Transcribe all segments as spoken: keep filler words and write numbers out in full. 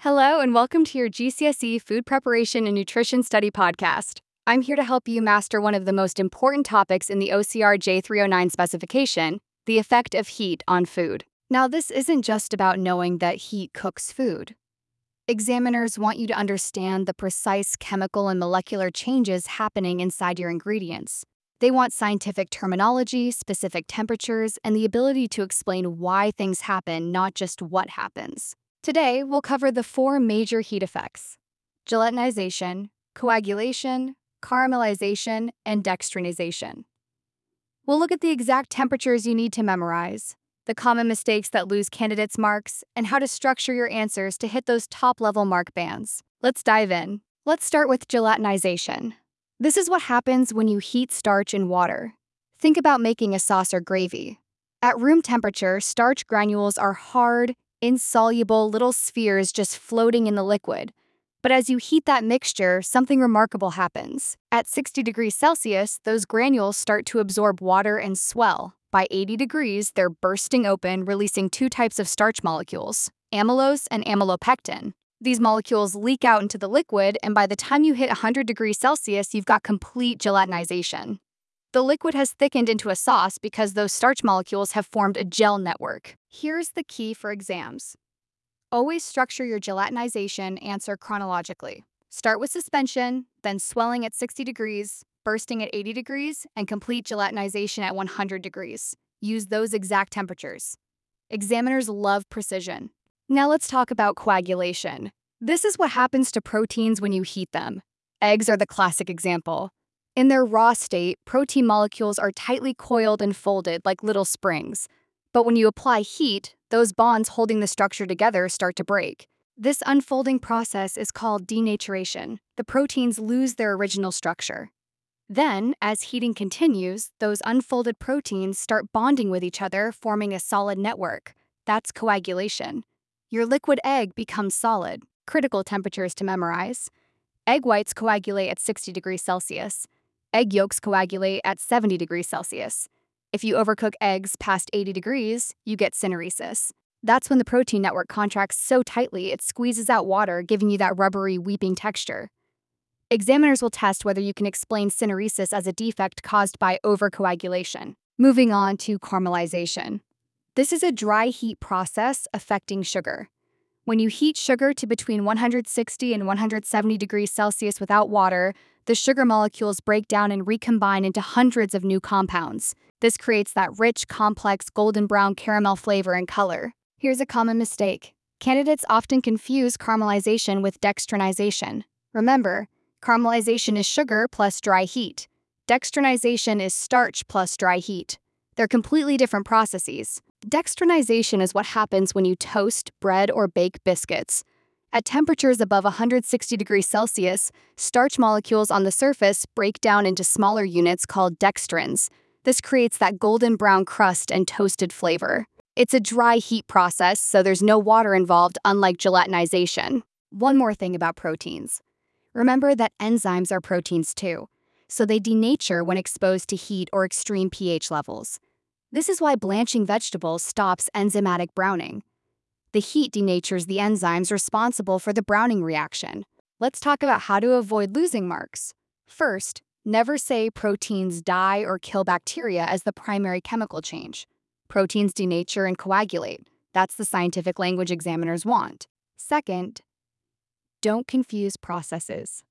Hello, and welcome to your G C S E Food Preparation and Nutrition Study podcast. I'm here to help you master one of the most important topics in the O C R J three oh nine specification, the effect of heat on food. Now, this isn't just about knowing that heat cooks food. Examiners want you to understand the precise chemical and molecular changes happening inside your ingredients. They want scientific terminology, specific temperatures, and the ability to explain why things happen, not just what happens. Today, we'll cover the four major heat effects: gelatinization, coagulation, caramelization, and dextrinization. We'll look at the exact temperatures you need to memorize, the common mistakes that lose candidates marks, and how to structure your answers to hit those top-level mark bands. Let's dive in. Let's start with gelatinization. This is what happens when you heat starch in water. Think about making a sauce or gravy. At room temperature, starch granules are hard, insoluble little spheres just floating in the liquid. But as you heat that mixture, something remarkable happens. At sixty degrees Celsius, those granules start to absorb water and swell. By eighty degrees, they're bursting open, releasing two types of starch molecules, amylose and amylopectin. These molecules leak out into the liquid, and by the time you hit one hundred degrees Celsius, you've got complete gelatinization. The liquid has thickened into a sauce because those starch molecules have formed a gel network. Here's the key for exams. Always structure your gelatinization answer chronologically. Start with suspension, then swelling at sixty degrees, bursting at eighty degrees, and complete gelatinization at one hundred degrees. Use those exact temperatures. Examiners love precision. Now let's talk about coagulation. This is what happens to proteins when you heat them. Eggs are the classic example. In their raw state, protein molecules are tightly coiled and folded like little springs. But when you apply heat, those bonds holding the structure together start to break. This unfolding process is called denaturation. The proteins lose their original structure. Then, as heating continues, those unfolded proteins start bonding with each other, forming a solid network. That's coagulation. Your liquid egg becomes solid. Critical temperatures to memorize. Egg whites coagulate at sixty degrees Celsius. Egg yolks coagulate at seventy degrees Celsius. If you overcook eggs past eighty degrees, you get syneresis. That's when the protein network contracts so tightly it squeezes out water, giving you that rubbery, weeping texture. Examiners will test whether you can explain syneresis as a defect caused by overcoagulation. Moving on to caramelization. This is a dry heat process affecting sugar. When you heat sugar to between one hundred sixty and one hundred seventy degrees Celsius without water, the sugar molecules break down and recombine into hundreds of new compounds. This creates that rich, complex, golden brown caramel flavor and color. Here's a common mistake. Candidates often confuse caramelization with dextrinization. Remember, caramelization is sugar plus dry heat. Dextrinization is starch plus dry heat. They're completely different processes. Dextrinization is what happens when you toast, bread, or bake biscuits. At temperatures above one hundred sixty degrees Celsius, starch molecules on the surface break down into smaller units called dextrins. This creates that golden brown crust and toasted flavor. It's a dry heat process, so there's no water involved, unlike gelatinization. One more thing about proteins. Remember that enzymes are proteins too, so they denature when exposed to heat or extreme pH levels. This is why blanching vegetables stops enzymatic browning. The heat denatures the enzymes responsible for the browning reaction. Let's talk about how to avoid losing marks. First, never say proteins die or kill bacteria as the primary chemical change. Proteins denature and coagulate. That's the scientific language examiners want. Second, don't confuse processes.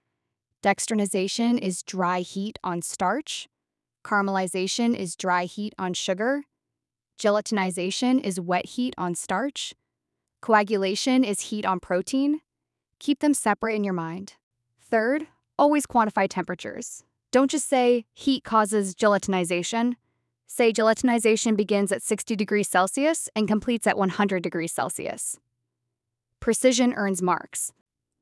Dextrinization is dry heat on starch. Caramelization is dry heat on sugar. Gelatinization is wet heat on starch. Coagulation is heat on protein. Keep them separate in your mind. Third, always quantify temperatures. Don't just say heat causes gelatinization. Say gelatinization begins at sixty degrees Celsius and completes at one hundred degrees Celsius. Precision earns marks.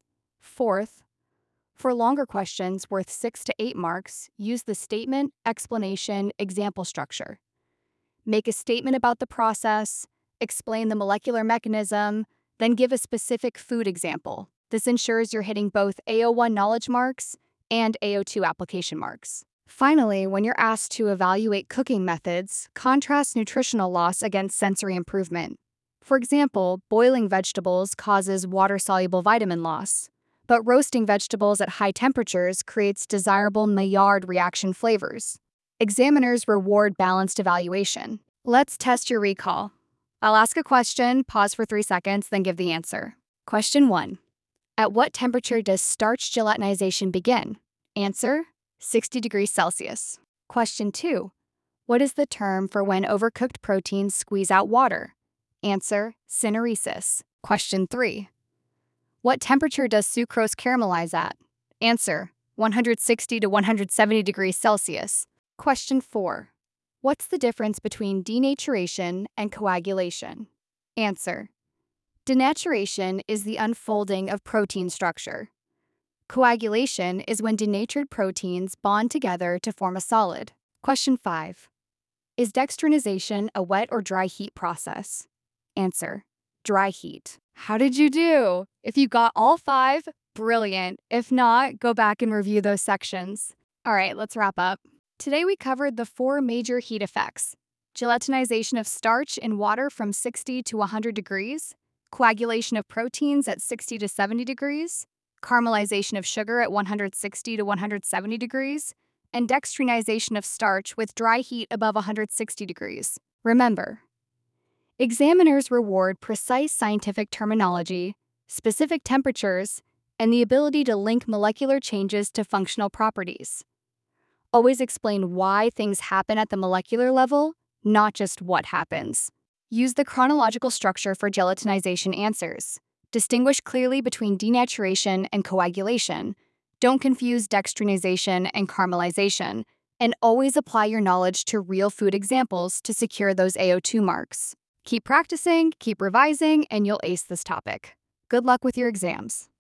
Fourth, for longer questions worth six to eight marks, use the statement, explanation, example structure. Make a statement about the process, explain the molecular mechanism, then give a specific food example. This ensures you're hitting both A O one knowledge marks and A O two application marks. Finally, when you're asked to evaluate cooking methods, contrast nutritional loss against sensory improvement. For example, boiling vegetables causes water-soluble vitamin loss, but roasting vegetables at high temperatures creates desirable Maillard reaction flavors. Examiners reward balanced evaluation. Let's test your recall. I'll ask a question, pause for three seconds, then give the answer. Question one. At what temperature does starch gelatinization begin? Answer: sixty degrees Celsius. Question two. What is the term for when overcooked proteins squeeze out water? Answer: syneresis. Question three. What temperature does sucrose caramelize at? Answer: one hundred sixty to one hundred seventy degrees Celsius. Question four. What's the difference between denaturation and coagulation? Answer: denaturation is the unfolding of protein structure. Coagulation is when denatured proteins bond together to form a solid. Question five. Is dextrinization a wet or dry heat process? Answer: dry heat. How did you do? If you got all five, brilliant. If not, go back and review those sections. All right, let's wrap up. Today we covered the four major heat effects: gelatinization of starch in water from sixty to one hundred degrees, coagulation of proteins at sixty to seventy degrees, caramelization of sugar at one hundred sixty to one hundred seventy degrees, and dextrinization of starch with dry heat above one hundred sixty degrees. Remember, examiners reward precise scientific terminology, specific temperatures, and the ability to link molecular changes to functional properties. Always explain why things happen at the molecular level, not just what happens. Use the chronological structure for gelatinization answers. Distinguish clearly between denaturation and coagulation. Don't confuse dextrinization and caramelization, and always apply your knowledge to real food examples to secure those A O two marks. Keep practicing, keep revising, and you'll ace this topic. Good luck with your exams.